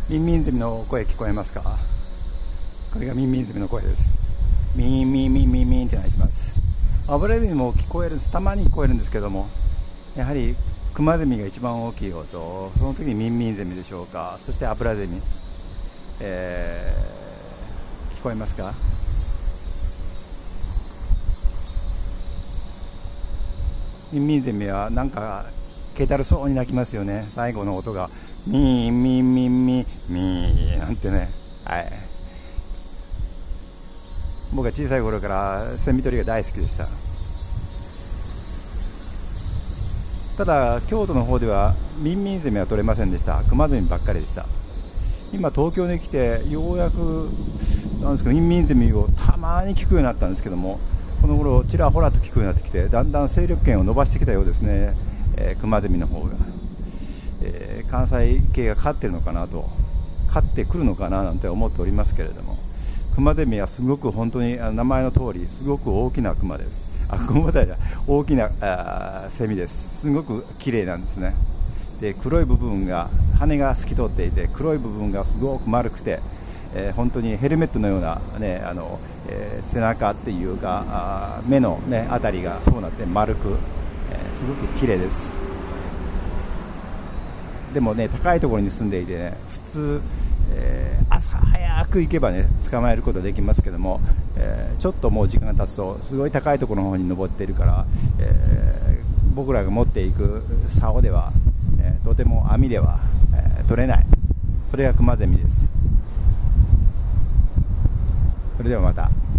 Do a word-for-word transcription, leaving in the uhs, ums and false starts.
ミンミンゼミの声聞こえますか？これがミンミンゼミの声です。ミンミンミンミンミンって鳴いてます。アブラゼミも聞こえるんです。たまに聞こえるんですけども、やはりクマゼミが一番大きい音、その次にミンミンゼミでしょうか。そしてアブラゼミ、えー、聞こえますか？ミンミンゼミはなんか気だるそうに鳴きますよね。最後の音がミンミンミンミンミンなんてね。はい。僕は小さい頃からセミ取りが大好きでした。ただ京都の方ではミンミンゼミは取れませんでした。クマゼミばっかりでした。今東京に来てようやくなんですか、ミンミンゼミをたまに聞くようになったんですけども、この頃ちらほらと聞くようになってきて、だんだん勢力圏を伸ばしてきたようですね。えー、クマゼミの方が、えー、関西系が勝ってるのかなと、勝ってくるのかななんて思っておりますけれども、クマゼミはすごく本当に名前の通りすごく大きなクマです。あ、クマだ大きなあセミです。すごく綺麗なんですね。で、黒い部分が羽が透き通っていて、黒い部分がすごく丸くて、えー、本当にヘルメットのような、ね、あのえー、背中っていうかあ目の、ね、あたりがそうなって丸く、えー、すごく綺麗です。でもね、高いところに住んでいてね、普通、えー、朝早く行けばね捕まえることができますけども、えー、ちょっともう時間が経つとすごい高いところの方に登っているから、えー、僕らが持っていく竿では、えー、とても網では、えー、取れない。それがクマゼミです。それではまた。